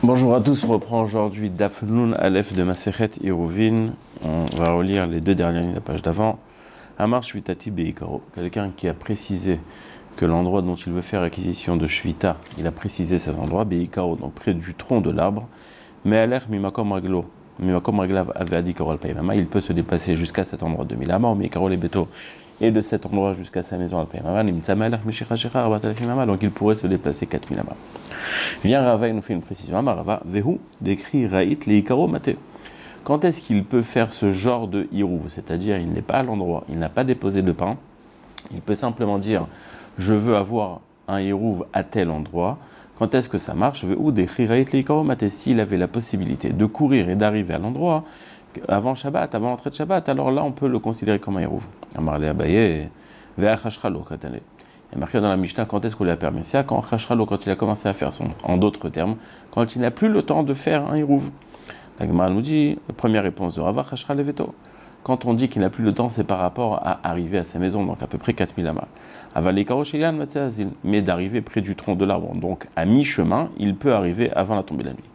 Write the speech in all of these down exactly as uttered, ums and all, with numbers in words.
Bonjour à tous, on reprend aujourd'hui Daf Nun Aleph de Masechet Eruvin. On va relire les deux dernières lignes de la page d'avant. Amar Shvitati Beikaro, quelqu'un qui a précisé que l'endroit dont il veut faire acquisition de Shvita, il a précisé cet endroit, Beikaro, donc près du tronc de l'arbre, mais à l'air Mimakom Raglo, Mimakom Raglav Avadikaro Alpaimama, il peut se déplacer jusqu'à cet endroit de mille amas, Beikaro les Beto, et de cet endroit jusqu'à sa maison Alpaimama, donc il pourrait se déplacer quatre mille amas. Viens Rava, il nous fait une précision. Amar Rava, Vehu, décrit Raït, les Ikaro Mate. Quand est-ce qu'il peut faire ce genre de Hirouv? C'est-à-dire, il n'est pas à l'endroit, il n'a pas déposé de pain. Il peut simplement dire, je veux avoir un Hirouv à tel endroit. Quand est-ce que ça marche? Vehu, décrit Raït, les Ikaro Mate. S'il avait la possibilité de courir et d'arriver à l'endroit, avant Shabbat, avant l'entrée de Shabbat, alors là, on peut le considérer comme un Hirouv. Amar le Abaye, Ve'achashchalo, Khatane. Il y a marqué dans la Mishnah quand est-ce qu'on lui a permis ça, quand Chashralo, quand il a commencé à faire son, en d'autres termes, quand il n'a plus le temps de faire un Hirouv. La Gemara nous dit, première réponse de Rava, Chashra Leveto. Quand on dit qu'il n'a plus le temps, c'est par rapport à arriver à sa maison, donc à peu près quatre mille amas. Avalekaro Shelian Matseazil, mais d'arriver près du tronc de l'arbre, donc à mi-chemin, il peut arriver avant la tombée de la nuit.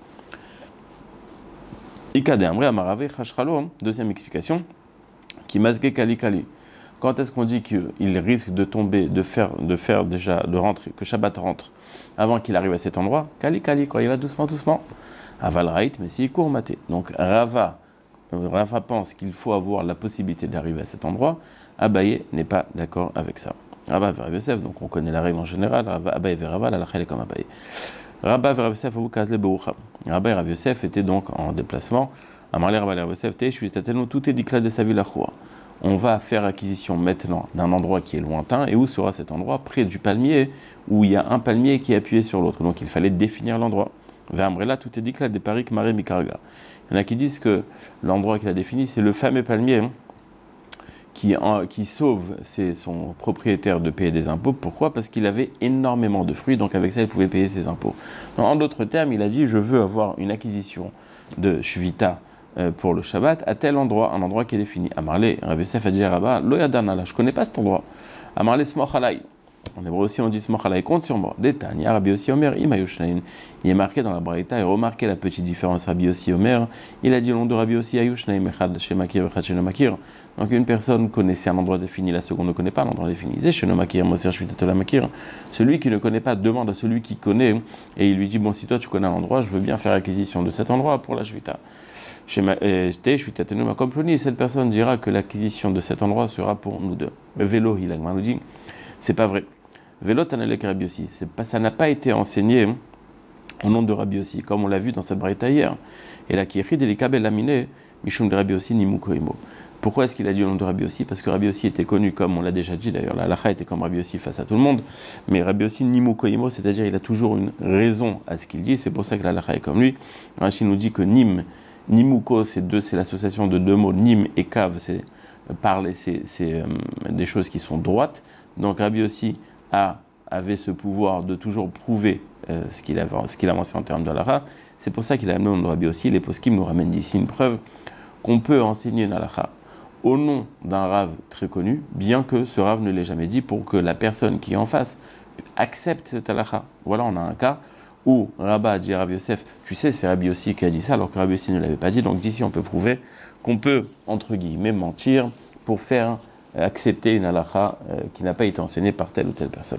Ikade Amre Amarave Chashralo, deuxième explication, qui masge Kali Kali. Quand est-ce qu'on dit qu'il risque de tomber, de faire, de faire déjà, de rentrer, que Shabbat rentre avant qu'il arrive à cet endroit? Kali Kali, quand il va doucement, doucement. Aval Raït, mais s'il court, maté. Donc Rava, Rava pense qu'il faut avoir la possibilité d'arriver à cet endroit. Abaye n'est pas d'accord avec ça. Rabba vers Yosef, donc on connaît la règle en général. Abaye vers Rava, la lacha est comme Abaye. Rabba vers Yosef, ou Kazle Beroucha. Rabba et Rav Yosef étaient donc en déplacement. Amarle Rabba vers Yosef, Te, je suis tellement tout est dikla de sa ville à On va faire acquisition maintenant d'un endroit qui est lointain. Et où sera cet endroit? Près du palmier, où il y a un palmier qui est appuyé sur l'autre. Donc il fallait définir l'endroit. Là, tout est dit que là, des parik maré mikarga. Il y en a qui disent que l'endroit qu'il a défini, c'est le fameux palmier hein, qui, en, qui sauve ses, son propriétaire de payer des impôts. Pourquoi? Parce qu'il avait énormément de fruits, donc avec ça, il pouvait payer ses impôts. Donc, en d'autres termes, il a dit, je veux avoir une acquisition de Shvita pour le Shabbat, à tel endroit, un endroit qui est défini. Amarle, Rav Yosef a dit à Rabba, Lo yadana, je ne connais pas cet endroit. Amarle smochalai. En hébreu aussi, on dit smochalai, compte sur moi. Détania, Rabbi Yossi Omer, imayushnain. Il est marqué dans la Braïta, et remarquez la petite différence. Rabbi Yossi Omer, il a dit au nom de Rabbi Yossi Ayushnaim, Echad Shemakir, Echad Shenomakir. Donc une personne connaissait un endroit défini, la seconde ne connaît pas l'endroit défini. Zé Shenomakir, Moser Shvitatola Makir. Celui qui ne connaît pas demande à celui qui connaît, et il lui dit, bon, si toi tu connais un endroit, je veux bien faire acquisition de cet endroit pour la Shvita. Cette personne dira que l'acquisition de cet endroit sera pour nous deux. Vélo, il a nous dit, c'est pas vrai. Vélo, Tanalek Rabbi Yossi, ça n'a pas été enseigné au nom de Rabbi Yossi, comme on l'a vu dans cette braïta hier. Et la Kiri Delikabel Lamine, Mishum de Rabbi Yossi, Nimukoimo. Pourquoi est-ce qu'il a dit au nom de Rabbi Yossi? Parce que Rabbi Yossi était connu, comme on l'a déjà dit d'ailleurs, la halacha était comme Rabbi Yossi face à tout le monde, mais Rabbi Yossi Nimukoimo, c'est-à-dire il a toujours une raison à ce qu'il dit, c'est pour ça que la halacha est comme lui. Rachid nous dit que Nim, Nimuko, c'est deux, c'est l'association de deux mots, Nim et Kav, c'est parler, c'est, c'est euh, des choses qui sont droites. Donc Rabbi Yossi a, avait ce pouvoir de toujours prouver euh, ce qu'il avait, ce qu'il avançait en termes de halakha. C'est pour ça qu'il a amené au nom de Rabbi Yossi. Les poskim nous ramènent d'ici une preuve qu'on peut enseigner une halakha au nom d'un rav très connu, bien que ce rav ne l'ait jamais dit, pour que la personne qui est en face accepte cette halakha. Voilà, on a un cas où Rabba a dit à Rabbi Yosef, tu sais, c'est Rabbi Yossi qui a dit ça, alors que Rabbi Yossi ne l'avait pas dit. Donc d'ici, on peut prouver qu'on peut, entre guillemets, mentir pour faire accepter une halakha euh, qui n'a pas été enseignée par telle ou telle personne.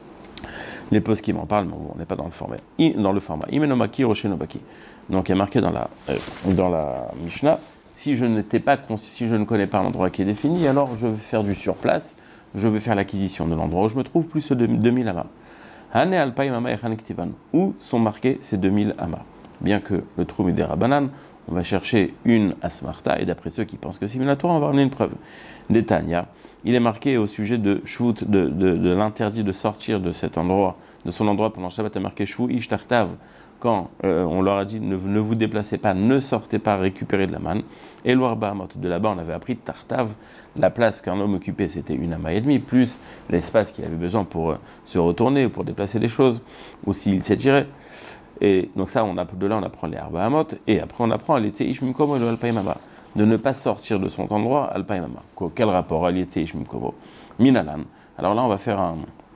Les poskim m'en parlent, mais on n'est pas dans le format. I, dans le format. Imenomaki, Roshenobaki. Donc il y a marqué dans la, euh, dans la Mishnah, si je, n'étais pas, si je ne connais pas l'endroit qui est défini, alors je vais faire du surplace, je vais faire l'acquisition de l'endroit où je me trouve, plus de deux mille amas. Hane alpaim ama echan ktivan. Où sont marqués ces deux mille amas? Bien que le Troum des Rabanan, on va chercher une asmarta, et d'après ceux qui pensent que c'est une Torah, on va ramener une preuve. Détania, il est marqué au sujet de Shvut, de, de, de l'interdit de sortir de cet endroit, de son endroit pendant Shabbat, il est marqué Shvu ish tartav, quand euh, on leur a dit ne, ne vous déplacez pas, ne sortez pas récupérer de la manne. Et l'Oar Bahamot, de là-bas on avait appris tartav, la place qu'un homme occupait c'était une ama et demie, plus l'espace qu'il avait besoin pour euh, se retourner, pour déplacer les choses, ou s'il s'étirait. Et donc ça, on a, de là on apprend les Arba Hamot, et après on apprend les Teish Mimkomo et le Alpaimama, de ne pas sortir de son endroit Alpaimama. Quel rapport à l'Yetze Ishmimkomo Minalan. Alors là on va faire un,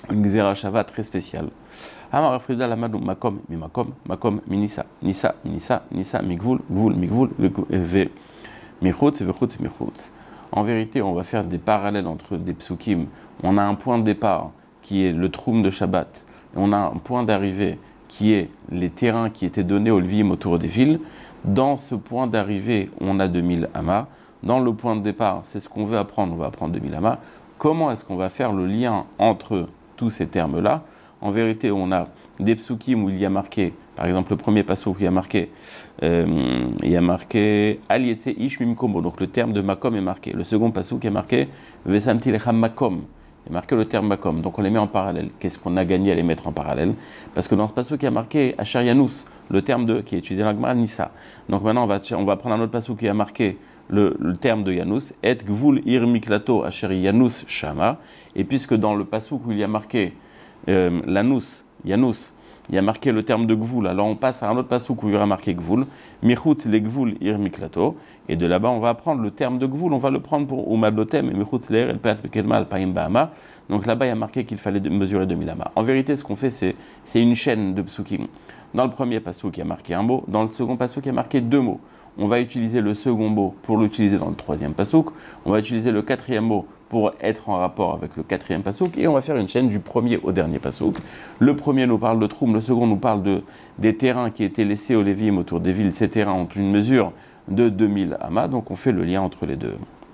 une Xera Shava très spéciale. Amar Frizal Amadou Makom, mi Makom, Makom, Minisa, Nisa, Minisa, Nisa, Migvul, Gvul, Migvul, Ve, Michutz, Vechutz, Michutz. En vérité, on va faire des parallèles entre des psukim. On a un point de départ qui est le Troum de Shabbat. Et on a un point d'arrivée qui est les terrains qui étaient donnés aux Levim autour des villes. Dans ce point d'arrivée, on a deux mille amas. Dans le point de départ, c'est ce qu'on veut apprendre, on va apprendre deux mille amas. Comment est-ce qu'on va faire le lien entre tous ces termes-là? En vérité, on a des psukim où il y a marqué, par exemple le premier passage où il y a marqué, euh, il y a marqué Alietse Ish Mimkomo, donc le terme de Makom est marqué. Le second passage qui est marqué Vesamti Lecham Makom, il y a marqué le terme Makom, donc on les met en parallèle. Qu'est-ce qu'on a gagné à les mettre en parallèle? Parce que dans ce passage qui a marqué Asher Yanus, le terme de, qui est utilisé dans la Gemara, Nissa. Donc maintenant on va, on va prendre un autre passage qui a marqué le, le terme de Yanus, Et Gvul Ir Miklato Asher Yanus Shama, et puisque dans le passage où il y a marqué Euh, l'anus, Yanus, il y a marqué le terme de Gvul, alors on passe à un autre passage où il y aura marqué Gvul, Michutz le Gvul ir miklato, et de là-bas on va apprendre le terme de Gvul, on va le prendre pour Umadlotem, et Michutz le el peat pekelma al paim ba'ama, donc là-bas il y a marqué qu'il fallait mesurer deux mille amas. En vérité, ce qu'on fait, c'est, c'est une chaîne de psukim. Dans le premier passage il y a marqué un mot, dans le second passage il y a marqué deux mots. On va utiliser le second mot pour l'utiliser dans le troisième passouk, on va utiliser le quatrième mot pour être en rapport avec le quatrième passouk, et on va faire une chaîne du premier au dernier passouk. Le premier nous parle de Troum, le second nous parle de, des terrains qui étaient laissés aux Lévim autour des villes. Ces terrains ont une mesure de deux mille amas, donc on fait le lien entre les deux.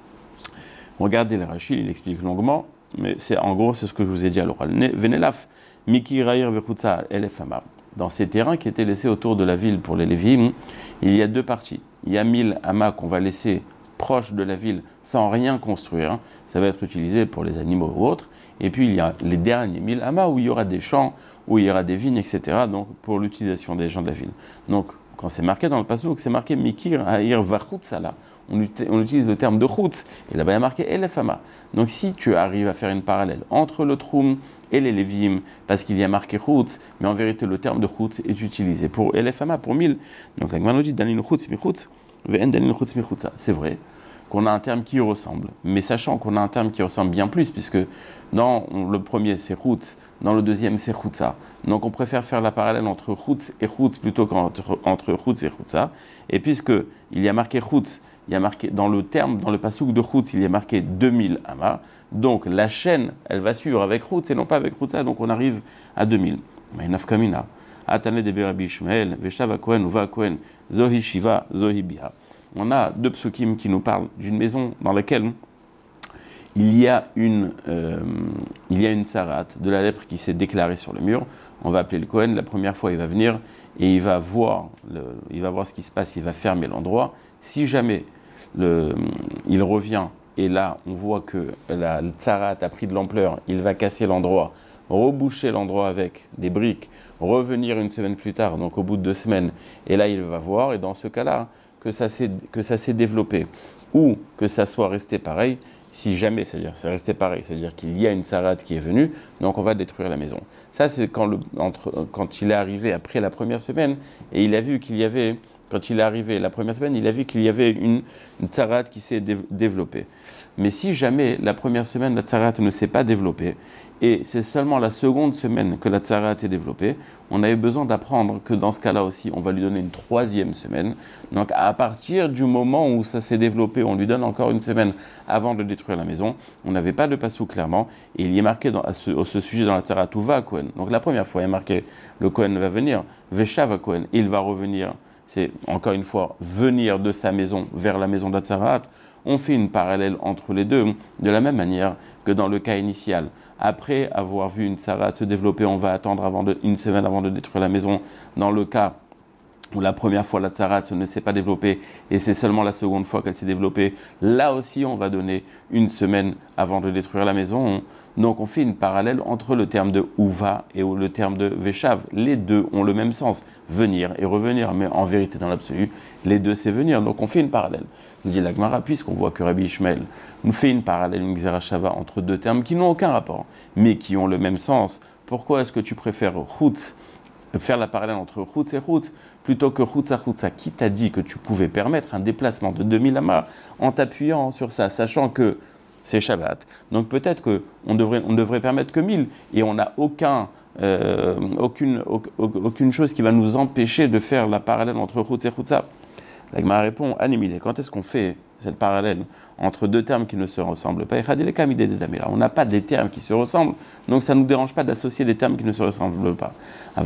Regardez le Rachid, il explique longuement, mais c'est, en gros c'est ce que je vous ai dit à l'oral. Venelaf, Miki Raïr Vechutza Elef Amas. Dans ces terrains qui étaient laissés autour de la ville pour les Lévim, il y a deux parties. Il y a mille amas qu'on va laisser proche de la ville sans rien construire. Ça va être utilisé pour les animaux ou autres. Et puis il y a les derniers mille amas où il y aura des champs, où il y aura des vignes, et cetera. Donc pour l'utilisation des gens de la ville. Donc quand c'est marqué dans le passage, c'est marqué Mikir Haïr Vachutzala. On, ut- on utilise le terme de Chutz. Et là-bas il y a marqué Elef Amas. Donc si tu arrives à faire une parallèle entre le Troum et les Lévim, parce qu'il y a marqué Chutz, mais en vérité le terme de Chutz est utilisé pour Elef Amas, pour mille. Donc la Gemara nous dit Dalin Chutz mi Chutz, Ve'en Dalin Chutz mi Chutza. C'est vrai qu'on a un terme qui ressemble, mais sachant qu'on a un terme qui ressemble bien plus, puisque dans le premier c'est Chutz, dans le deuxième c'est Chutza. Donc on préfère faire la parallèle entre Chutz et Chutz plutôt qu'entre entre Chutz et Chutza. Et puisque il y a marqué Chutz, il y a marqué dans le terme, dans le passouk de Chutz, il y a marqué deux mille amas. Donc la chaîne, elle va suivre avec Chutz et non pas avec Chutza, donc on arrive à deux mille. Mais nafkamina, Atane de Berabi Ishmael, Veshtava Kohen, Uva Kohen, Zohi Shiva, Zohi Biha. On a deux psukim qui nous parlent d'une maison dans laquelle il y a une, euh, il y a une tsarat, de la lèpre qui s'est déclarée sur le mur. On va appeler le Kohen. La première fois, il va venir et il va voir, le, il va voir ce qui se passe. Il va fermer l'endroit. Si jamais le, il revient et là, on voit que la tsarat a pris de l'ampleur, il va casser l'endroit, reboucher l'endroit avec des briques, revenir une semaine plus tard, donc au bout de deux semaines, et là, il va voir. Et dans ce cas-là, que ça s'est, que ça s'est développé ou que ça soit resté pareil, si jamais, c'est-à-dire c'est resté pareil, c'est-à-dire qu'il y a une sarate qui est venue, donc on va détruire la maison. Ça, c'est quand, le, entre, quand il est arrivé après la première semaine, et il a vu qu'il y avait, quand il est arrivé la première semaine, il a vu qu'il y avait une, une sarate qui s'est dé, développée. Mais si jamais la première semaine, la sarate ne s'est pas développée, et c'est seulement la seconde semaine que la tsarat s'est développée, on avait besoin d'apprendre que dans ce cas-là aussi, on va lui donner une troisième semaine. Donc à partir du moment où ça s'est développé, on lui donne encore une semaine avant de détruire la maison. On n'avait pas de passou clairement, et il y est marqué dans, à, ce, à ce sujet dans la tsarat, où va Kohen. Donc la première fois, il y a marqué, le Kohen va venir, Vesha va Kohen, il va revenir. C'est encore une fois venir de sa maison vers la maison d'Atzarat. On fait une parallèle entre les deux, de la même manière que dans le cas initial. Après avoir vu une Tzarat se développer, on va attendre avant de, une semaine avant de détruire la maison. Dans le cas où la première fois la Tzarat ne s'est pas développée et c'est seulement la seconde fois qu'elle s'est développée, là aussi on va donner une semaine avant de détruire la maison. Donc on fait une parallèle entre le terme de Uva et le terme de Veshav. Les deux ont le même sens, venir et revenir, mais en vérité dans l'absolu, les deux c'est venir. Donc on fait une parallèle. Nous dit la Gemara, puisqu'on voit que Rabbi Ishmael nous fait une parallèle, une Xera Shava entre deux termes qui n'ont aucun rapport, mais qui ont le même sens. Pourquoi est-ce que tu préfères Chutz, faire la parallèle entre Chutz et Chutz, plutôt que Chutz à Chutz? Qui t'a dit que tu pouvais permettre un déplacement de deux mille amas en t'appuyant sur ça, sachant que c'est Shabbat. Donc peut-être qu'on devrait, on devrait permettre que mille, et on n'a aucun, euh, aucune, aucune chose qui va nous empêcher de faire la parallèle entre Chutz et Chutza. La Gemara répond, Animile, quand est-ce qu'on fait cette parallèle entre deux termes qui ne se ressemblent pas? On n'a pas des termes qui se ressemblent, donc ça ne nous dérange pas d'associer des termes qui ne se ressemblent pas.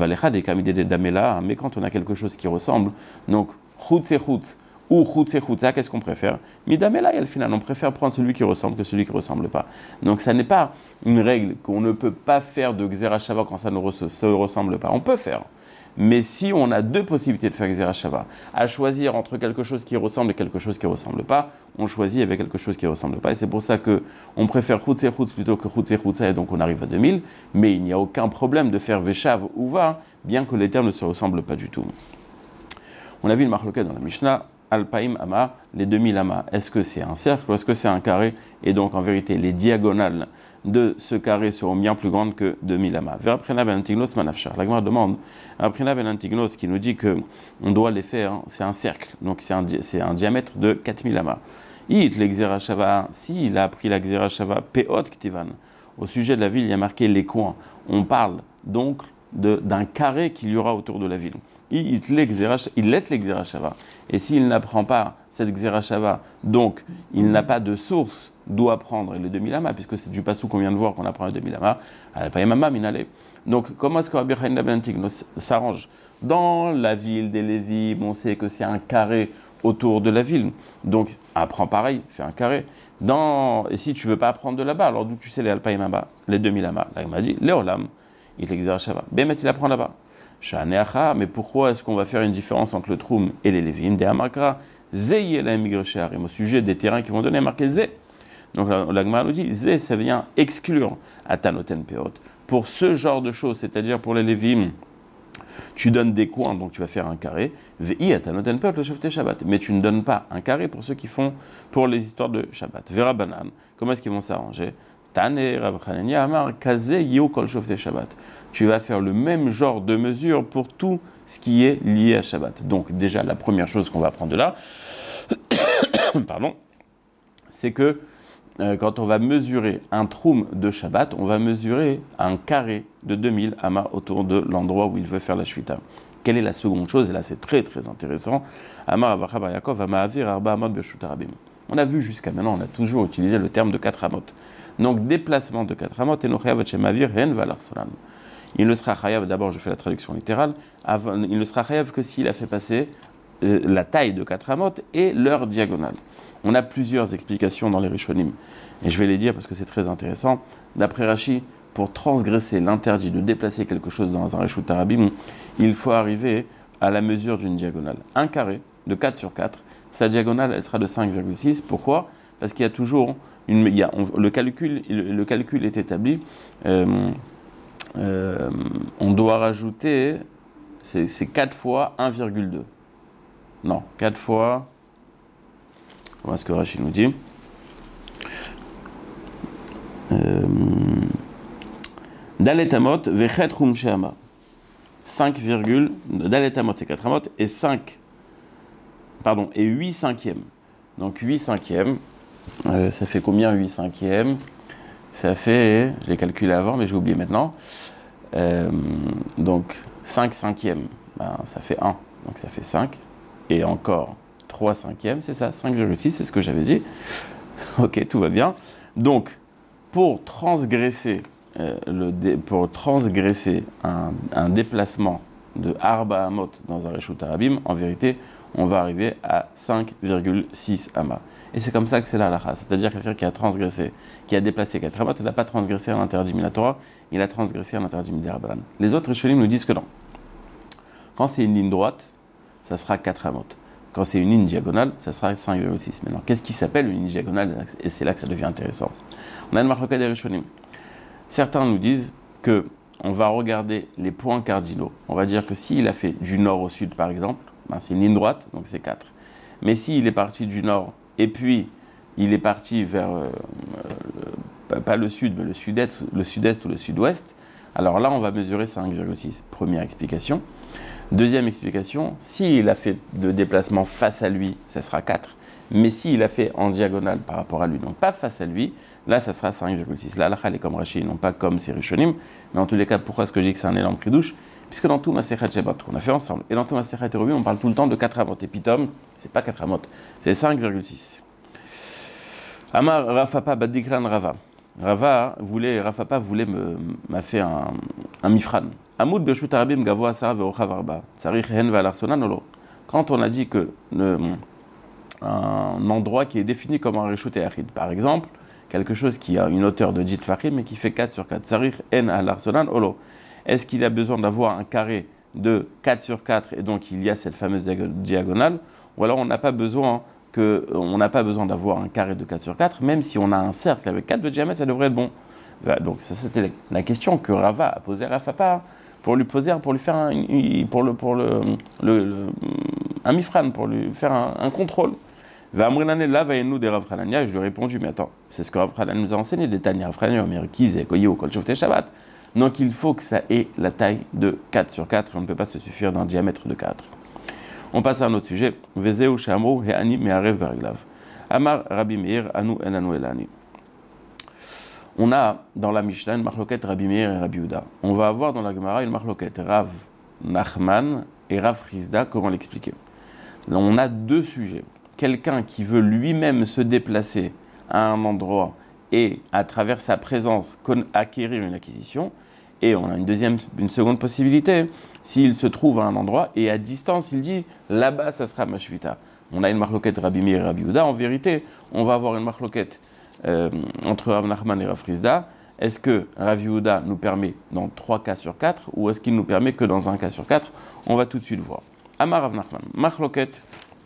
Mais quand on a quelque chose qui ressemble, donc Chutz et Chutz, ou Chutz et Chutza, qu'est-ce qu'on préfère? Midamela, et al final, on préfère prendre celui qui ressemble que celui qui ne ressemble pas. Donc ça n'est pas une règle qu'on ne peut pas faire de Gzera Shava quand ça ne res- se ressemble pas. On peut faire. Mais si on a deux possibilités de faire Gzera Shava, à choisir entre quelque chose qui ressemble et quelque chose qui ne ressemble pas, on choisit avec quelque chose qui ne ressemble pas. Et c'est pour ça qu'on préfère Chutz et Chutz plutôt que Chutz et Chutza, et donc on arrive à deux mille. Mais il n'y a aucun problème de faire Veshav ou Va, bien que les termes ne se ressemblent pas du tout. On a vu le marloquet dans la Mishnah. Alpaim Ama, les deux mille amas, est-ce que c'est un cercle ou est-ce que c'est un carré? Et donc en vérité, les diagonales de ce carré seront bien plus grandes que deux mille amas. Verprena ben Antignos manafshar. La Gemara demande, Verprena ben Antignos qui nous dit qu'on doit les faire, hein, c'est un cercle, donc c'est un, c'est un diamètre de quatre mille amas. It l'exera shava, si il a appris la xera shava, peot ktivan. Au sujet de la ville, il y a marqué les coins. On parle donc de, d'un carré qu'il y aura autour de la ville. Il est l'exera shava. Et s'il n'apprend pas cette xera shava, donc il n'a pas de source d'où apprendre les deux mille amas, puisque c'est du passou qu'on vient de voir qu'on apprend les deux mille amas, donc comment est-ce que Rabbi Chaim ben Antignos s'arrange? Dans la ville des Lévis, on sait que c'est un carré autour de la ville, donc apprends pareil, fais un carré. Dans... Et si tu ne veux pas apprendre de là-bas, alors d'où tu sais les alpaïm amas, les deux mille amas? Là il m'a dit, Léolam, il l'exera shava. Bémet, il apprend là-bas. Mais pourquoi est-ce qu'on va faire une différence entre le Troum et les Lévim? Des Hamakra, Zé la Migrosharim, au sujet des terrains qui vont donner marqué Zé. Donc la, la Gemara nous dit, Zé, ça vient exclure Atanoten Peot. Pour ce genre de choses, c'est-à-dire pour les Lévim, tu donnes des coins, donc tu vas faire un carré. Vei Atanoten Peot, le Shofte Shabbat. Mais tu ne donnes pas un carré pour ceux qui font, pour les histoires de Shabbat. Vera Banan, comment est-ce qu'ils vont s'arranger? Tu vas faire le même genre de mesure pour tout ce qui est lié à Shabbat. Donc déjà, la première chose qu'on va apprendre de là, pardon, c'est que euh, quand on va mesurer un troum de Shabbat, on va mesurer un carré de deux mille amas autour de l'endroit où il veut faire la shvita. Quelle est la seconde chose? Et là, c'est très très intéressant. Amar Avacha Bar Yaakov Ama'avir Arba Amot Beshut Harabim. On a vu jusqu'à maintenant, on a toujours utilisé le terme de quatre amot. Donc, déplacement de quatre amot, et nochayav shemavir hen valar solan. Il ne sera chayav, d'abord je fais la traduction littérale, avant, il ne sera chayav que s'il a fait passer euh, la taille de quatre amot et leur diagonale. On a plusieurs explications dans les Rishonim, et je vais les dire parce que c'est très intéressant. D'après Rashi, pour transgresser l'interdit de déplacer quelque chose dans un Reshut Harabim, il faut arriver à la mesure d'une diagonale. Un carré de quatre sur quatre, sa diagonale, elle sera de cinq virgule six. Pourquoi? Parce qu'il y a toujours, une, il y a, on, le, calcul, le, le calcul est établi, euh, euh, on doit rajouter, c'est, c'est quatre fois un virgule deux. Non, quatre fois, comment est-ce que Rachid nous dit euh, Daletamot, vechet rum sheama. cinq, Daletamot c'est quatre amot, et cinq, pardon, et huit cinquièmes. Donc huit cinquièmes, euh, ça fait combien huit cinquièmes? Ça fait, je l'ai calculé avant, mais j'ai oublié maintenant. Euh, donc cinq cinquièmes, ben, ça fait un, donc ça fait cinq. Et encore trois cinquièmes, c'est ça, cinq virgule six, c'est ce que j'avais dit. Ok, tout va bien. Donc, pour transgresser, euh, le dé, pour transgresser un, un déplacement de Arba Amot dans un Reshut Harabim, en vérité, on va arriver à cinq virgule six amas. Et c'est comme ça que c'est la halakha. C'est-à-dire quelqu'un qui a transgressé, qui a déplacé quatre amot, il n'a pas transgressé un interdit minatora, il a transgressé un interdit midirabanan. Les autres Rishonim nous disent que non. Quand c'est une ligne droite, ça sera quatre amot. Quand c'est une ligne diagonale, ça sera cinq virgule six. Maintenant, qu'est-ce qui s'appelle une ligne diagonale? Et c'est là que ça devient intéressant. On a une marque des Rishonim. Certains nous disent que on va regarder les points cardinaux. On va dire que s'il a fait du nord au sud, par exemple, ben c'est une ligne droite, donc c'est quatre. Mais s'il est parti du nord, et puis il est parti vers, euh, euh, pas le sud, mais le sud-est, le sud-est ou le sud-ouest, alors là, on va mesurer cinq virgule six. Première explication. Deuxième explication, s'il a fait de déplacement face à lui, ça sera quatre. Mais s'il a fait en diagonale par rapport à lui, donc pas face à lui, là, ça sera cinq virgule six. Là, elle est comme Rashi, non pas comme c'est Rishonim. Mais en tous les cas, pourquoi est-ce que je dis que c'est un élan pridouche? Puisque dans tout Masechet Shabbat qu'on a fait ensemble, et dans tout Masechet Eruvin, on parle tout le temps de quatre amot. Et Pitom, c'est pas quatre amot, c'est cinq virgule six. Amar Rafapa Badikran Rava. Rava voulait, Rafapa voulait me, m'a fait un, un mifran. Amoud Bershut Arabim Gavoa Sara Verocha Varba. Tsarich Hen Valarsona Nolo. Quand on a dit que le, un endroit qui est défini comme un Reshut Yachid, par exemple, quelque chose qui a une hauteur de Jit Fahim mais qui fait quatre sur quatre. Tsarich Hen Valarsona Nolo. Est-ce qu'il a besoin d'avoir un carré de quatre sur quatre et donc il y a cette fameuse diagonale, ou alors on n'a pas besoin que, on n'a pas besoin d'avoir un carré de quatre sur quatre, même si on a un cercle avec quatre de diamètre, ça devrait être bon. Donc ça c'était la question que Rava a posée à Rafapa pour lui poser, pour lui faire un, pour le, pour le, le, le un mifran, pour lui faire un, un contrôle. Va Amrinane là va nous des Rav Hanania, et je lui ai répondu, mais attends, c'est ce que Rav Hanania nous a enseigné, des Tanya Rav Hanania, Merkiz et Koyo, Kol Shofte Shabbat. Donc il faut que ça ait la taille de quatre sur quatre, et on ne peut pas se suffire d'un diamètre de quatre. On passe à un autre sujet. Vezeu Shamro He'ani Me'arev Berglav. Amar Rabbi Meir Anu Elanu Elani. On a dans la Mishnah une marloquette Rabbi Meir et Rabbi Yehuda. On va avoir dans la Gemara une marloquette Rav Nachman et Rav Chizda. Comment l'expliquer? Là, on a deux sujets. Quelqu'un qui veut lui-même se déplacer à un endroit et à travers sa présence acquérir une acquisition. Et on a une deuxième, une seconde possibilité, s'il se trouve à un endroit et à distance, il dit là-bas, ça sera ma shvita. On a une marloquette Rabbi Meir et Rabbi Yehuda. En vérité, on va avoir une marloquette euh, entre Rav Nachman et Rav Chizda. Est-ce que Rav Yehuda nous permet dans trois cas sur quatre ou est-ce qu'il nous permet que dans un cas sur quatre? On va tout de suite voir. Amar Rav Nachman, marloquette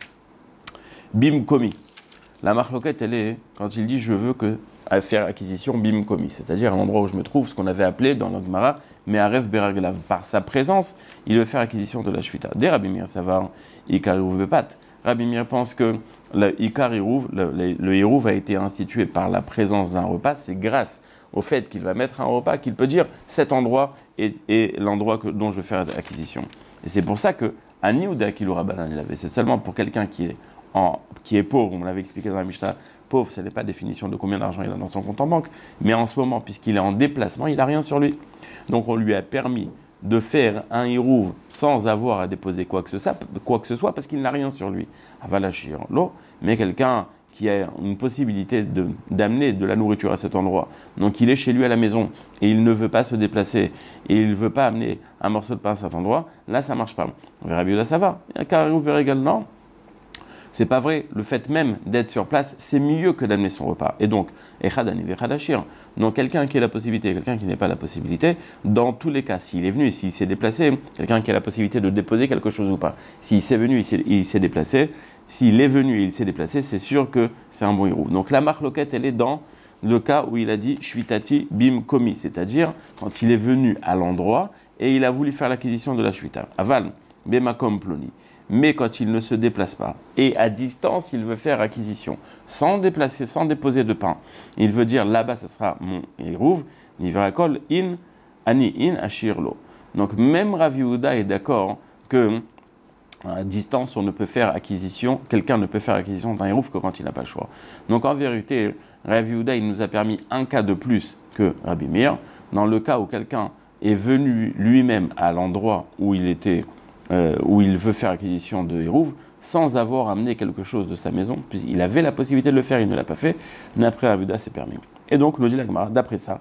bim komi. La marloquette, elle est quand il dit je veux que à faire acquisition bim komi, c'est-à-dire à l'endroit où je me trouve, ce qu'on avait appelé dans la Gemara, Me'arev Beraglav. Par sa présence, il veut faire acquisition de la shvita. Des Rabbi Meir Savar, Ikar Yeruv Bepat. Rabbi Meir pense que le Ikar Yeruv, le, le, le Yeruv a été institué par la présence d'un repas. C'est grâce au fait qu'il va mettre un repas qu'il peut dire cet endroit est, est l'endroit que, dont je veux faire acquisition. Et c'est pour ça que Ani ou Dakilou Rabbanan, il avait. C'est seulement pour quelqu'un qui est En, qui est pauvre, on l'avait expliqué dans la Mishnah, pauvre, ce n'est pas définition de combien d'argent il a dans son compte en banque, mais en ce moment, puisqu'il est en déplacement, il n'a rien sur lui. Donc on lui a permis de faire un hirouv sans avoir à déposer quoi que ce soit, quoi que ce soit parce qu'il n'a rien sur lui. Avalachir l'eau, mais quelqu'un qui a une possibilité de, d'amener de la nourriture à cet endroit, donc il est chez lui à la maison et il ne veut pas se déplacer et il ne veut pas amener un morceau de pain à cet endroit, là ça ne marche pas. Rabbi Yehuda, ça va. Car hirouv beregal, non. C'est pas vrai, le fait même d'être sur place, c'est mieux que d'amener son repas. Et donc, echadani vechadashir. Donc, quelqu'un qui a la possibilité, quelqu'un qui n'a pas la possibilité, dans tous les cas, s'il est venu, s'il s'est déplacé, quelqu'un qui a la possibilité de déposer quelque chose ou pas, s'il s'est venu, il s'est, il s'est déplacé, s'il est venu et il s'est déplacé, c'est sûr que c'est un bon héros. Donc, la marque loquette, elle est dans le cas où il a dit shvitati bim komi, c'est-à-dire quand il est venu à l'endroit et il a voulu faire l'acquisition de la shvita. Aval, bemakom ploni. Mais quand il ne se déplace pas, et à distance, il veut faire acquisition, sans déplacer, sans déposer de pain, il veut dire là-bas, ce sera mon hérouv, niverakol in, ani in ashirlo. Donc même Rav Yehuda est d'accord que à distance, on ne peut faire acquisition, quelqu'un ne peut faire acquisition d'un hérouv que quand il n'a pas le choix. Donc en vérité, Rav Yehuda, il nous a permis un cas de plus que Rabbi Meir, dans le cas où quelqu'un est venu lui-même à l'endroit où il était, Euh, où il veut faire acquisition de hérouv, sans avoir amené quelque chose de sa maison, puisqu'il avait la possibilité de le faire, il ne l'a pas fait, mais après Rav Yehuda, c'est permis. Et donc, nous dit la Gemara, d'après ça,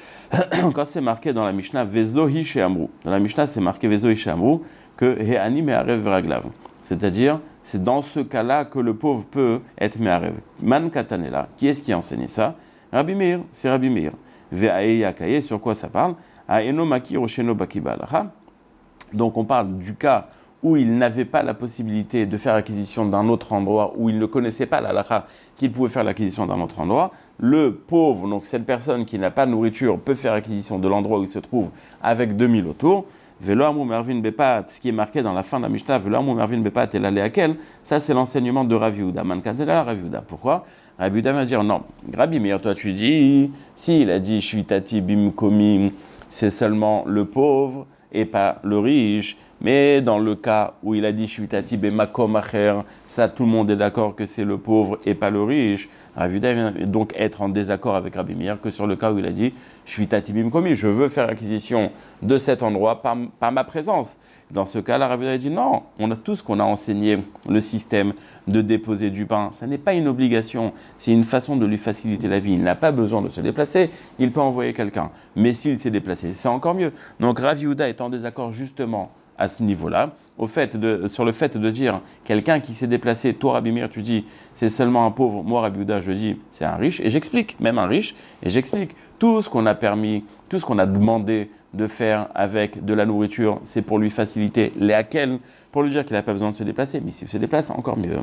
quand c'est marqué dans la Mishnah, Vezohi She'amru, dans la Mishnah, c'est marqué Vezohi She'amru, que He'ani Me'arev Veraglav, c'est-à-dire, c'est dans ce cas-là que le pauvre peut être Me'arev. Man Katanela, qui est-ce qui a enseigné ça? Rabbi Meir, c'est Rabbi Meir. Ve'aeya Kaye, sur quoi ça parle? Aeno Maki Rosheno Bakibalacha. Donc on parle du cas où il n'avait pas la possibilité de faire acquisition d'un autre endroit, où il ne connaissait pas la halakha qu'il pouvait faire l'acquisition d'un autre endroit. Le pauvre, donc cette personne qui n'a pas de nourriture, peut faire acquisition de l'endroit où il se trouve avec deux mille autour. Velo amou mervin bepat, ce qui est marqué dans la fin de la Mishnah, Velo amou mervin bepat et l'aléakel, ça c'est l'enseignement de Rav Yehuda. Man kantela Rav Yehuda. Pourquoi? Rav Yehuda va dire non. Rabbi Meir, toi tu dis, si il a dit shvitati bim komi, c'est seulement le pauvre et pas le riche, Mais dans le cas où il a dit Shvitati bemakom acher, ça tout le monde est d'accord que c'est le pauvre et pas le riche. Rav Yehuda vient donc être en désaccord avec Rabbi Meir que sur le cas où il a dit Shvitati bimkomi, je veux faire acquisition de cet endroit par, par ma présence. Dans ce cas-là, Rav Yehuda a dit non, on a tout ce qu'on a enseigné, le système de déposer du pain, ça n'est pas une obligation, c'est une façon de lui faciliter la vie. Il n'a pas besoin de se déplacer, il peut envoyer quelqu'un. Mais s'il s'est déplacé, c'est encore mieux. Donc Rav Yehuda est en désaccord justement à ce niveau-là, au fait de, sur le fait de dire quelqu'un qui s'est déplacé, toi Rabbi Meir, tu dis c'est seulement un pauvre, moi Rabbi Yehuda je dis c'est un riche, et j'explique, même un riche, et j'explique tout ce qu'on a permis, tout ce qu'on a demandé de faire avec de la nourriture, c'est pour lui faciliter les hakel, pour lui dire qu'il n'a pas besoin de se déplacer, mais s'il se déplace, encore mieux.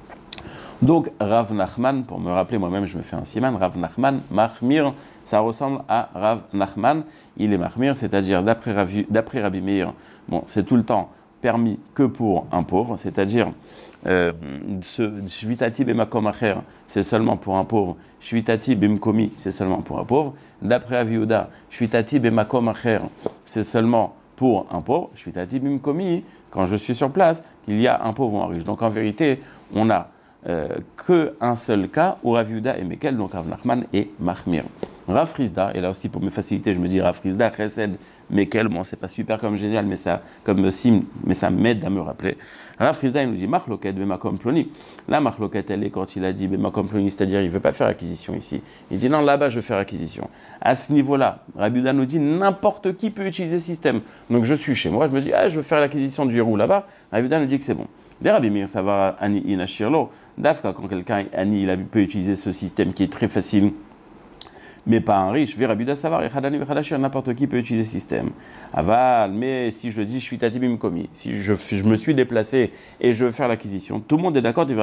Donc Rav Nachman, pour me rappeler moi-même, je me fais un siman, Rav Nachman, Mahmir, ça ressemble à Rav Nachman, il est Mahmir, c'est-à-dire d'après Rabbi, d'après Rabbi Meir, bon, c'est tout le temps permis que pour un pauvre, c'est-à-dire euh, ce Shvitati bemakom acher, c'est seulement pour un pauvre, Shvitati bimkomi, c'est seulement pour un pauvre, d'après Rav Yehuda, Shvitati bemakom acher, c'est seulement pour un pauvre, Shvitati bimkomi, quand je suis sur place, qu'il y a un pauvre ou un riche. Donc en vérité, on a Euh, qu'un seul cas où Rav Yehuda et Mekel, donc Rav Nachman et Mahmir. Rav Frisda, et là aussi pour me faciliter, je me dis Rav Frisda, Chesed, Mekel, bon c'est pas super comme génial, mais ça, comme sim, mais ça m'aide à me rappeler. Rav Frisda, il nous dit Machloket bemakom ploni. La Machloket, elle est quand il a dit bemakom ploni, c'est-à-dire il veut pas faire acquisition ici. Il dit non, là-bas je veux faire acquisition. À ce niveau-là, Rav Yehuda nous dit n'importe qui peut utiliser ce système. Donc je suis chez moi, je me dis ah je veux faire l'acquisition du héros là-bas. Rav Yehuda nous dit que c'est bon. Des Rabbi Meir, ça va ani inashirlo. Dafka, quand quelqu'un ani, il peut utiliser ce système qui est très facile, mais pas un riche. Rabbi Yehuda, ça va. N'importe qui peut utiliser ce système. Aval, mais si je dis je suis tatibim komi, si je, je me suis déplacé et je veux faire l'acquisition, tout le monde est d'accord. Tout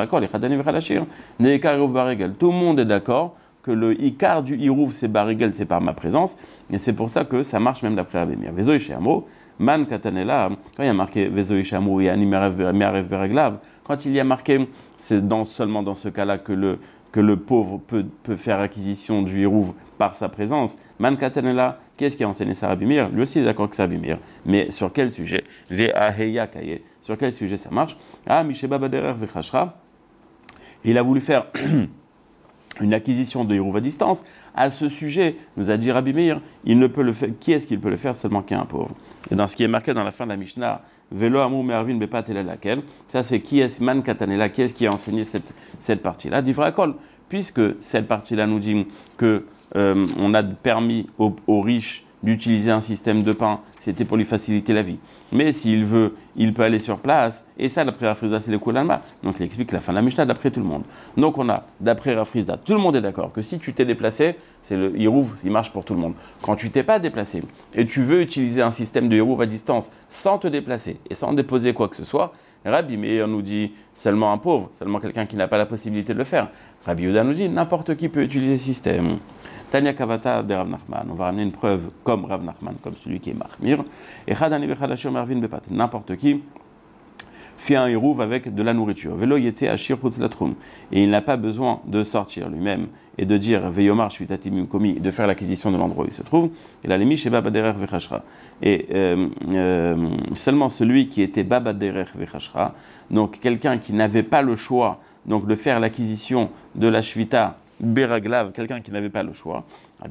le monde est d'accord que le ikar du irouv, c'est barigel, c'est par ma présence, et c'est pour ça que ça marche même d'après Rabbi Meir. Vezo ishamo. Man katanela, quand il y a marqué Vezo Ishamou et Ani Me'arev Beraglav, quand il y a marqué, c'est dans, seulement dans ce cas-là que le, que le pauvre peut, peut faire acquisition du Hirouv par sa présence. Man katanela, qu'est-ce qui a enseigné ça Rabbi Meir? Lui aussi est d'accord que c'est Rabbi Meir. Mais sur quel sujet? Sur quel sujet ça marche? Ah, Misheba Baderer Vechashra, il a voulu faire une acquisition de Hirouv à distance. À ce sujet, nous a dit Rabbi Meir, il ne peut le faire. Qui est-ce qu'il peut le faire? Seulement qu'un pauvre. Et dans ce qui est marqué dans la fin de la Mishnah, Velo Amou Mervin Bepat laquelle, ça c'est qui est Man Katanela, qui est-ce qui a enseigné cette, cette partie-là? Divrakol, puisque cette partie-là nous dit que euh, on a permis aux, aux riches d'utiliser un système de pain, c'était pour lui faciliter la vie. Mais s'il veut, il peut aller sur place, et ça, d'après Rav Frisda, c'est le Kulanma. Donc il explique la fin de la Mishnah d'après tout le monde. Donc on a, d'après Rav Frisda, tout le monde est d'accord que si tu t'es déplacé, c'est le Hirouv, il marche pour tout le monde. Quand tu t'es pas déplacé, et tu veux utiliser un système de Hirouv à distance, sans te déplacer, et sans déposer quoi que ce soit, Rabbi Meir nous dit seulement un pauvre, seulement quelqu'un qui n'a pas la possibilité de le faire. Rabbi Yehuda nous dit n'importe qui peut utiliser ce système. Tanya Kavata de Rav Nachman, on va ramener une preuve comme Rav Nachman, comme celui qui est Mahmir. Et Chadani Bechadashir Marvin Bepat, n'importe qui fait un hérouv avec de la nourriture. Velo yete ashir chutz latrum. Et il n'a pas besoin de sortir lui-même et de dire Veyomar shvitatim komi, de faire l'acquisition de l'endroit où il se trouve. Et la lemi sheba baderer vechashra. Et euh, euh, seulement celui qui était babaderer vechashra, donc quelqu'un qui n'avait pas le choix donc de faire l'acquisition de la shvita Beraglav, quelqu'un qui n'avait pas le choix.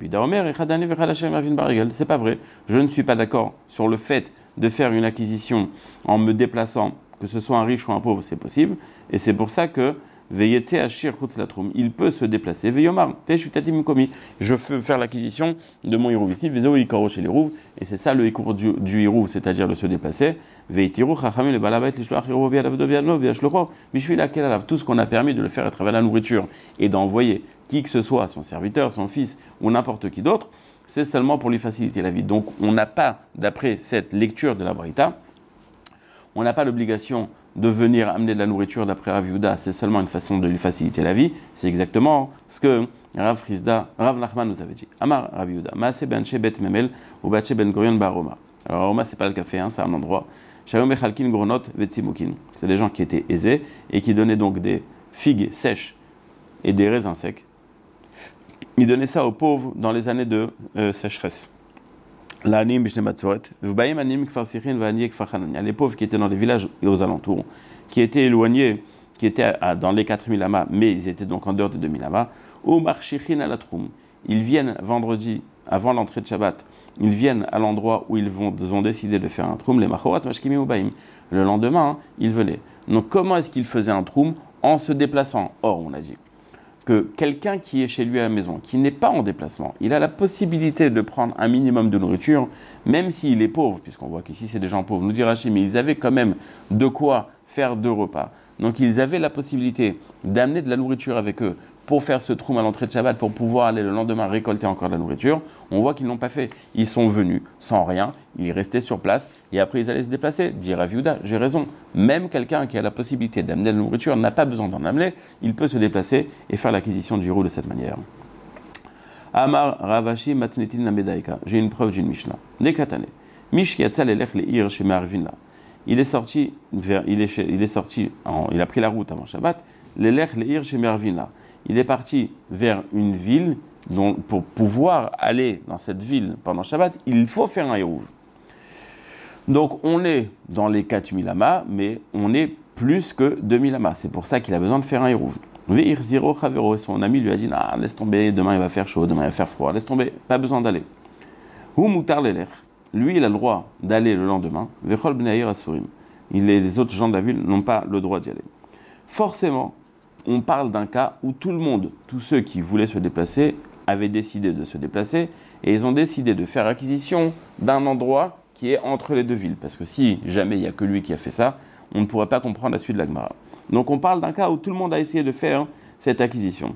C'est pas vrai. Je ne suis pas d'accord sur le fait de faire une acquisition en me déplaçant, que ce soit un riche ou un pauvre, c'est possible. Et c'est pour ça que il peut se déplacer. Je veux faire l'acquisition de mon hirouv ici. Et c'est ça le hicour du, du hirouv, c'est-à-dire de se déplacer. Tout ce qu'on a permis de le faire à travers la nourriture et d'envoyer qui que ce soit, son serviteur, son fils ou n'importe qui d'autre, c'est seulement pour lui faciliter la vie. Donc on n'a pas, d'après cette lecture de la Braïta, on n'a pas l'obligation de venir amener de la nourriture d'après Rav Yehuda, c'est seulement une façon de lui faciliter la vie. C'est exactement ce que Rav Frisda, Rav Nachman nous avait dit. Amar Rav Yehuda, Maase benche bet memel ou bache ben gorion baroma. Alors aroma, c'est pas le café, hein, c'est un endroit. Shalom bechalkin gronot vetsimukin. C'est des gens qui étaient aisés et qui donnaient donc des figues sèches et des raisins secs. Ils donnaient ça aux pauvres dans les années de euh, sécheresse. L'Anim Bishne Matzoret, Vbaim Anim Kfar Sichin Vani Kfar Hanania, les pauvres qui étaient dans les villages et aux alentours, qui étaient éloignés, qui étaient à, dans les quatre mille amas, mais ils étaient donc en dehors des deux mille amas, ou Marchichin à la Troum, ils viennent vendredi, avant l'entrée de Shabbat, ils viennent à l'endroit où ils vont, ils ont décidé de faire un Troum, les Machorat Mashkimi Ubaim. Le lendemain, hein, ils venaient. Donc comment est-ce qu'ils faisaient un Troum? En se déplaçant. Or, on a dit que quelqu'un qui est chez lui à la maison, qui n'est pas en déplacement, il a la possibilité de prendre un minimum de nourriture, même s'il est pauvre, puisqu'on voit qu'ici c'est des gens pauvres, nous dit Rachid, mais ils avaient quand même de quoi faire deux repas. Donc ils avaient la possibilité d'amener de la nourriture avec eux pour faire ce troum à l'entrée de Shabbat, pour pouvoir aller le lendemain récolter encore de la nourriture. On voit qu'ils ne l'ont pas fait. Ils sont venus sans rien, ils restaient sur place, et après ils allaient se déplacer. Dit Rav Yehuda, j'ai raison. Même quelqu'un qui a la possibilité d'amener de la nourriture n'a pas besoin d'en amener, il peut se déplacer et faire l'acquisition du héros de cette manière. Amar Ravashi Matnetin Namedaika. J'ai une preuve d'une Mishnah. Nekatane. Mish Yatzal Elech Leir chez Marvinla. Il est sorti, vers, il, est chez, il est sorti, en, il a pris la route avant Shabbat. L'Elech Leir chez Marvinla. Il est parti vers une ville dont, pour pouvoir aller dans cette ville pendant Shabbat, il faut faire un hérouv. Donc on est dans les quatre mille amas, mais on est plus que deux mille amas. C'est pour ça qu'il a besoin de faire un hérouv. Veir ziro chavero, et son ami lui a dit ah, laisse tomber, demain il va faire chaud, demain il va faire froid, laisse tomber, pas besoin d'aller. Hu mutar l'elech. Lui, il a le droit d'aller le lendemain. Vechol bneir asurim. Les autres gens de la ville n'ont pas le droit d'y aller. Forcément, on parle d'un cas où tout le monde, tous ceux qui voulaient se déplacer, avaient décidé de se déplacer et ils ont décidé de faire acquisition d'un endroit qui est entre les deux villes. Parce que si jamais il n'y a que lui qui a fait ça, on ne pourrait pas comprendre la suite de la Gemara. Donc on parle d'un cas où tout le monde a essayé de faire cette acquisition.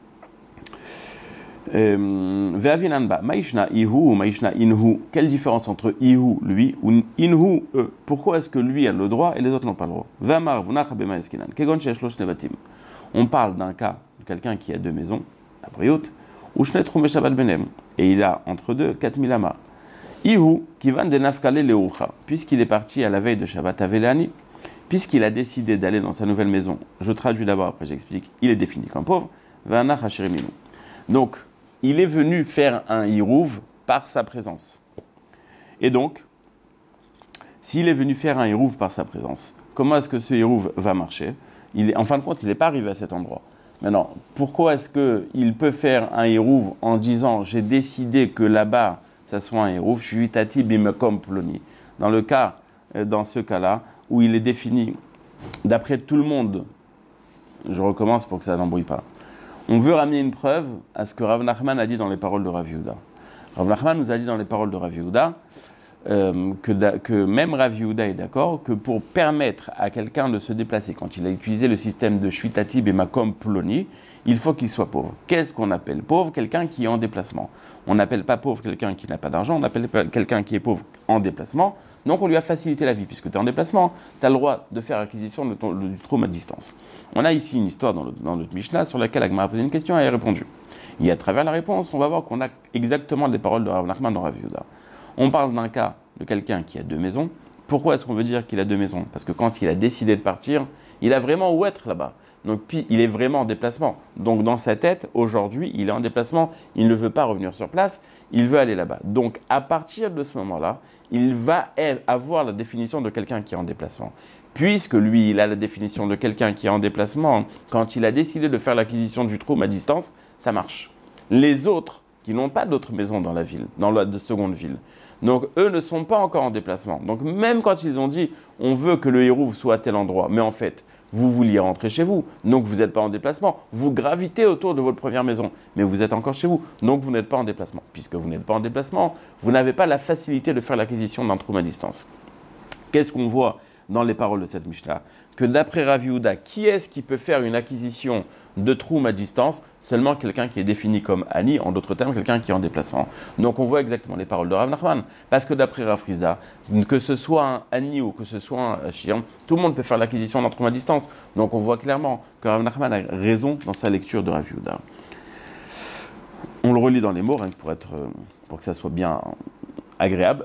Ve'avinanba, maishna ihu ou maishna inhu. Quelle différence entre ihu, lui, ou inhu, eux? Pourquoi est-ce que lui a le droit et les autres n'ont pas le droit? Ve'amar v'nach bema eskinan. Kegon sheyesh lo shne batim. On parle d'un cas de quelqu'un qui a deux maisons, à Briot, ou shne troumé shabbat benem, et il a entre deux quatre mille amas. Ihu, qui van de nafkale leucha, puisqu'il est parti à la veille de Shabbat à Velani, puisqu'il a décidé d'aller dans sa nouvelle maison, je traduis d'abord, après j'explique, il est défini comme pauvre, v'anach hashiriminou. Donc, il est venu faire un hirouv par sa présence. Et donc, s'il est venu faire un hirouv par sa présence, comment est-ce que ce hirouv va marcher? Il est, en fin de compte, il n'est pas arrivé à cet endroit. Maintenant, pourquoi est-ce qu'il peut faire un hirouv en disant « j'ai décidé que là-bas, ça soit un hirouv, je suis tati bimekom ploni ». Dans le cas, dans ce cas-là, où il est défini, d'après tout le monde, je recommence pour que ça n'embrouille pas, on veut ramener une preuve à ce que Rav Nachman a dit dans les paroles de Rav Yehuda. Rav Nachman nous a dit dans les paroles de Rav Yehuda euh, que, que même Rav Yehuda est d'accord que pour permettre à quelqu'un de se déplacer, quand il a utilisé le système de Shvitati Bemakom Ploni, il faut qu'il soit pauvre. Qu'est-ce qu'on appelle pauvre? Quelqu'un qui est en déplacement. On n'appelle pas pauvre quelqu'un qui n'a pas d'argent, on appelle quelqu'un qui est pauvre en déplacement. Donc on lui a facilité la vie, puisque tu es en déplacement, tu as le droit de faire acquisition de ton, du trône à distance. On a ici une histoire dans, le, dans notre Mishnah sur laquelle Agma a posé une question et elle a répondu. Et à travers la réponse, on va voir qu'on a exactement les paroles de Rav Nachman dans Rav Yehuda. On parle d'un cas de quelqu'un qui a deux maisons. Pourquoi est-ce qu'on veut dire qu'il a deux maisons? Parce que quand il a décidé de partir, il a vraiment où être là-bas. Donc, puis, il est vraiment en déplacement. Donc, dans sa tête, aujourd'hui, il est en déplacement. Il ne veut pas revenir sur place. Il veut aller là-bas. Donc, à partir de ce moment-là, il va avoir la définition de quelqu'un qui est en déplacement. Puisque lui, il a la définition de quelqu'un qui est en déplacement, quand il a décidé de faire l'acquisition du troum à distance, ça marche. Les autres, qui n'ont pas d'autres maisons dans la ville, dans la de seconde ville, donc eux ne sont pas encore en déplacement. Donc, même quand ils ont dit, on veut que le hérouv soit à tel endroit, mais en fait, vous vouliez rentrer chez vous, donc vous n'êtes pas en déplacement. Vous gravitez autour de votre première maison, mais vous êtes encore chez vous, donc vous n'êtes pas en déplacement. Puisque vous n'êtes pas en déplacement, vous n'avez pas la facilité de faire l'acquisition d'un troum à distance. Qu'est-ce qu'on voit dans les paroles de cette Mishnah? Que d'après Rav Yehuda, qui est-ce qui peut faire une acquisition de troum à distance? Seulement quelqu'un qui est défini comme Ani, en d'autres termes, quelqu'un qui est en déplacement. Donc on voit exactement les paroles de Rav Nachman. Parce que d'après Rav Frizda, que ce soit un Ani ou que ce soit un Shir, tout le monde peut faire l'acquisition d'un troum à distance. Donc on voit clairement que Rav Nachman a raison dans sa lecture de Rav Yehuda. On le relit dans les mots, hein, pour, être, pour que ça soit bien agréable.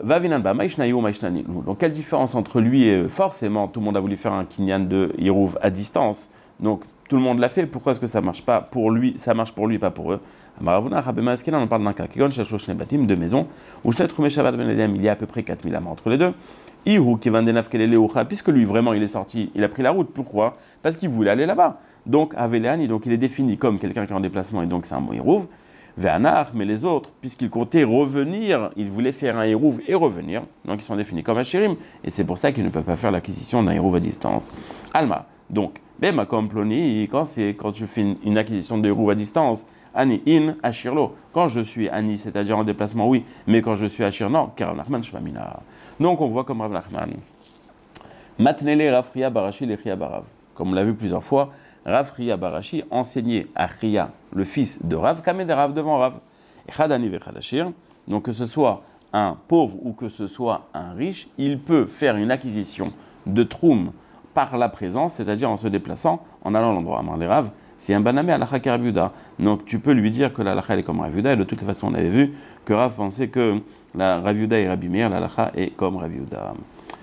Donc quelle différence entre lui et eux? Forcément, tout le monde a voulu faire un kinyan de hirouv à distance. Donc tout le monde l'a fait, pourquoi est-ce que ça marche pas pour lui, ça marche pour lui, pas pour eux? Amaravuna, Rabema Esken, on parle d'un cas. Kigon, Shashlosh Nebatim, deux maisons, où Shnet Rumé Shabbat Ben Edem, il y a à peu près quatre mille amants entre les deux. Ihu, qui va Denaf Keleleucha, puisque lui vraiment il est sorti, il a pris la route. Pourquoi? Parce qu'il voulait aller là-bas. Donc, Aveleani, donc il est défini comme quelqu'un qui est en déplacement, et donc c'est un mot Irouv. Ve'anar, mais les autres, puisqu'ils comptaient revenir, ils voulaient faire un Irouv et revenir, donc ils sont définis comme Hachirim, et c'est pour ça qu'ils ne peuvent pas faire l'acquisition d'un Irouv à distance. Alma, donc, Bema comme Ploni, quand, c'est, quand tu fais une, une acquisition de Irouv à distance, Ani in Ashirlo. Quand je suis Ani, c'est-à-dire en déplacement, oui, mais quand je suis Ashir, non, car Rav Nachman Shmamina. Donc on voit comme Rav Nachman. Matnele Rafria Barashi Lechia Barav. Comme on l'a vu plusieurs fois, Rafria Barashi enseignait à Ria, le fils de Rav, Kamed Rav devant Rav. Echadani Vechadashir. Donc que ce soit un pauvre ou que ce soit un riche, il peut faire une acquisition de Troum par la présence, c'est-à-dire en se déplaçant, en allant à l'endroit. Amar les Rav, c'est un banamé à l'alakha qui est Rav Yehuda. Donc tu peux lui dire que l'alakha est comme Rav Yehuda, et de toutes les façons on avait vu que Rav pensait que la Rav Yehuda et Rabbi Meir, l'alakha est comme Rav Yehuda.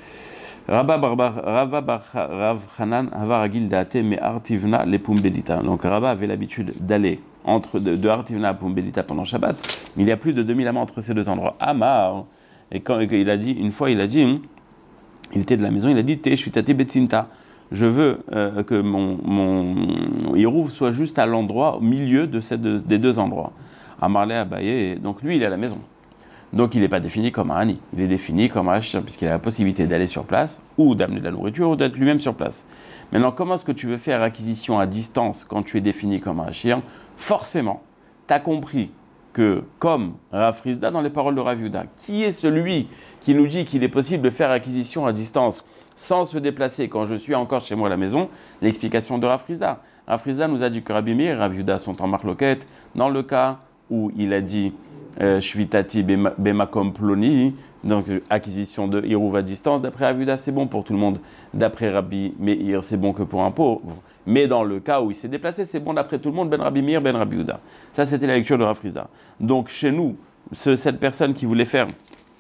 Rav Hanan Havar Agil Daate me Artivna le Pumbedita. Donc Rabba avait l'habitude d'aller entre de, de Artivna à Pumbedita pendant Shabbat. Il y a plus de deux mille amants entre ces deux endroits. Amar. Et quand et il a dit, une fois il a dit, il était de la maison, il a dit Te Shvitate Betzinta. Je veux euh, que mon, mon Hirouv soit juste à l'endroit, au milieu de ces deux, des deux endroits. Amarle Abaye, donc lui, il est à la maison. Donc il n'est pas défini comme un Ani. Il est défini comme un Hachir, puisqu'il a la possibilité d'aller sur place, ou d'amener de la nourriture, ou d'être lui-même sur place. Maintenant, comment est-ce que tu veux faire acquisition à distance quand tu es défini comme un Hachir? Forcément, tu as compris que, comme Rav Frisda dans les paroles de Rav Yehuda, qui est celui qui nous dit qu'il est possible de faire acquisition à distance sans se déplacer quand je suis encore chez moi à la maison? L'explication de Rav Frisda. Rav Frisda nous a dit que Rabbi Meir et Rav Yehuda sont en marloquette dans le cas où il a dit Shvitati bemakom ploni, donc acquisition de Hirouv à distance. D'après Rav Yehuda, c'est bon pour tout le monde. D'après Rabbi Meir, c'est bon que pour un pauvre. Mais dans le cas où il s'est déplacé, c'est bon d'après tout le monde, ben Rabbi Meir, ben Rabbi Yehuda. Ça, c'était la lecture de Rav Frisda. Donc chez nous, ce, cette personne qui voulait faire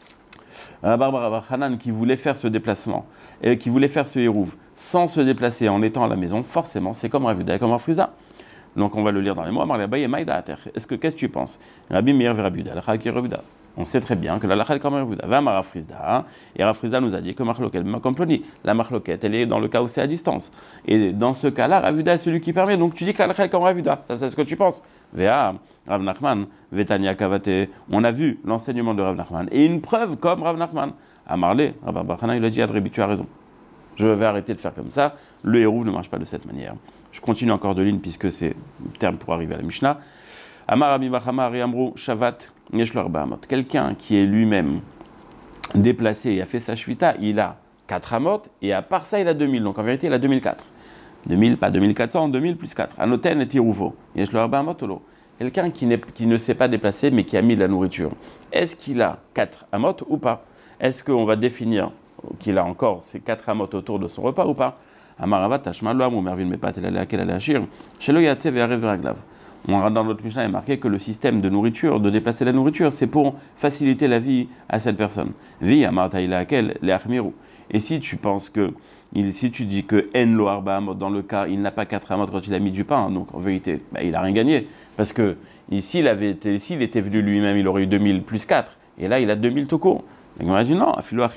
Barbara Hanan qui voulait faire ce déplacement, et qui voulait faire ce Hirouv sans se déplacer en étant à la maison, forcément, c'est comme Rav Yehuda et comme Rav Frisda. Donc on va le lire dans les mots. Est-ce que qu'est-ce que tu penses? Rabbi Meir ve Rabbi Yehuda. On sait très bien que la lacha est comme Rav Yehuda. Va Rav Frisda, et Rav Frisda nous a dit que marloquet, comme Ploni, la marloquette, elle est dans le cas où c'est à distance. Et dans ce cas-là, Rav Yehuda est celui qui permet. Donc tu dis que la lacha est comme Rav Yehuda. Ça, c'est ce que tu penses. Vea Rav Nachman, Vetania Kavate. On a vu l'enseignement de Rav Nachman et une preuve comme Rav Nachman. Amarle, Rav Bachana, il a dit Adrebi, tu as raison. Je vais arrêter de faire comme ça. Le Hirouv ne marche pas de cette manière. Je continue encore de ligne puisque c'est le terme pour arriver à la Mishnah. Amar Rabbi Bachama Riamru Shavat Yeshlo Arba Amot. Quelqu'un qui est lui-même déplacé et a fait sa shvita, il a quatre amot et à part ça, il a deux mille. Donc en vérité, il a deux mille quatre. deux mille, pas deux mille quatre cents, deux mille plus quatre. Anoten et Hirouvo. Yeshlo Arba Amot Olo. Quelqu'un qui, qui ne s'est pas déplacé mais qui a mis de la nourriture. Est-ce qu'il a quatre amot ou pas? Est-ce qu'on va définir qu'il a encore ces quatre amotes autour de son repas ou pas? Amaravat Tashmaloam ou Mervin Mepat et la laquelle elle agir. Chez le Yatse Ve'arev Veraglav. On dans notre Mishnah est marqué que le système de nourriture, de déplacer la nourriture, c'est pour faciliter la vie à cette personne. Vi Amarta ila laquelle les Achmiru. Et si tu penses que, si tu dis que En lo arba amot, dans le cas, il n'a pas quatre amot quand il a mis du pain, donc en vérité, bah, il n'a rien gagné. Parce que s'il avait été, s'il était venu lui-même, il aurait eu deux mille plus quatre. Et là, il a deux mille tout court. On a dit non,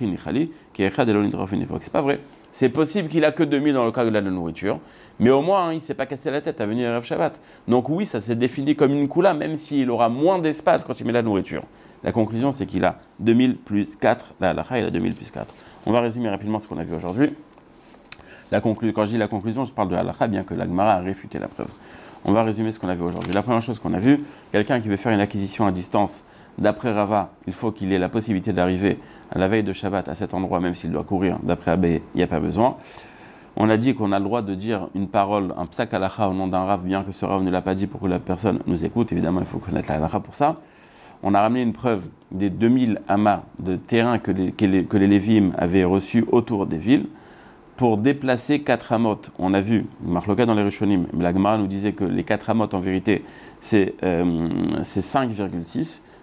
c'est pas vrai. C'est possible qu'il a que deux mille dans le cas de la nourriture, mais au moins hein, il ne s'est pas cassé la tête à venir à Rav Shabbat. Donc oui, ça s'est défini comme une koula, même s'il aura moins d'espace quand il met la nourriture. La conclusion, c'est qu'il a deux mille plus quatre. La halakha, il a deux mille plus quatre. On va résumer rapidement ce qu'on a vu aujourd'hui. La conclu... Quand je dis la conclusion, je parle de halakha, bien que la Gemara a réfuté la preuve. On va résumer ce qu'on a vu aujourd'hui. La première chose qu'on a vue, quelqu'un qui veut faire une acquisition à distance. D'après Rava, il faut qu'il ait la possibilité d'arriver à la veille de Shabbat à cet endroit, même s'il doit courir. D'après Abbé, il n'y a pas besoin. On a dit qu'on a le droit de dire une parole, un psak halakha au nom d'un Rav, bien que ce Rav ne l'a pas dit pour que la personne nous écoute. Évidemment, il faut connaître la halakha pour ça. On a ramené une preuve des deux mille amas de terrain que les, que les, que les Lévim avaient reçus autour des villes pour déplacer quatre amot. On a vu, Marloka dans les Rishonim, mais la Gemara nous disait que les quatre amot, en vérité, c'est, euh, c'est cinq virgule six.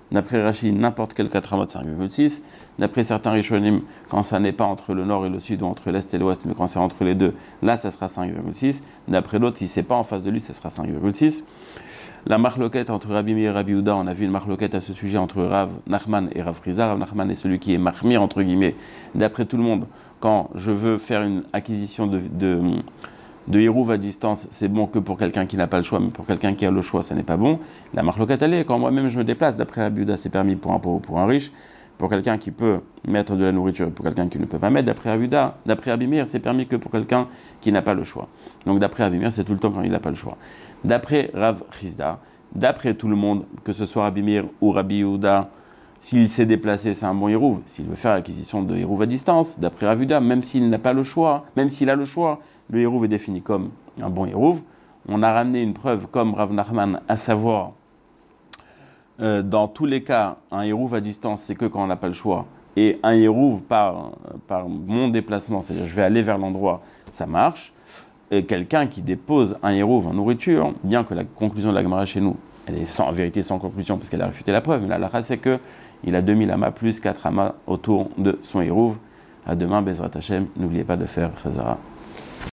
D'après Rashi, n'importe quel quatre amot, cinq virgule six. D'après certains Rishonim, quand ça n'est pas entre le nord et le sud ou entre l'est et l'ouest, mais quand c'est entre les deux, là, ça sera cinq virgule six. D'après l'autre, si c'est pas en face de lui, ça sera cinq virgule six. La marloquette entre Rabbi Meir et Rabbi Yehuda, on a vu une marloquette à ce sujet entre Rav Nachman et Rav Friza. Rav Nachman est celui qui est mahmir, entre guillemets, d'après tout le monde. Quand je veux faire une acquisition de, de, de Hérouv à distance, c'est bon que pour quelqu'un qui n'a pas le choix, mais pour quelqu'un qui a le choix, ça n'est pas bon. La marloquette, elle est, quand moi-même je me déplace, d'après Rabbi Yehuda, c'est permis pour un pauvre ou pour un riche. Pour quelqu'un qui peut mettre de la nourriture et pour quelqu'un qui ne peut pas mettre, d'après Rabbi Yehuda, d'après Rabbi Meir, c'est permis que pour quelqu'un qui n'a pas le choix. Donc d'après Rabbi Meir, c'est tout le temps quand il n'a pas le choix. D'après Rav Chizda, d'après tout le monde, que ce soit Rabbi Meir ou Rabbi Yehuda, s'il s'est déplacé, c'est un bon Hérouv. S'il veut faire l'acquisition de Hérouv à distance, d'après Rav Yehuda, même s'il n'a pas le choix, même s'il a le choix, le Hérouv est défini comme un bon Hérouv. On a ramené une preuve comme Rav Nachman, à savoir, euh, dans tous les cas, un Hérouv à distance, c'est que quand on n'a pas le choix. Et un Hérouv par, par mon déplacement, c'est-à-dire je vais aller vers l'endroit, ça marche. Et quelqu'un qui dépose un Hérouv en nourriture, bien que la conclusion de la Gemara chez nous, elle est sans, en vérité sans conclusion parce qu'elle a réfuté la preuve, mais la halakha c'est qu'il a deux mille amas plus quatre amas autour de son Hérouv. À demain, Bezrat Hashem, n'oubliez pas de faire Chazara.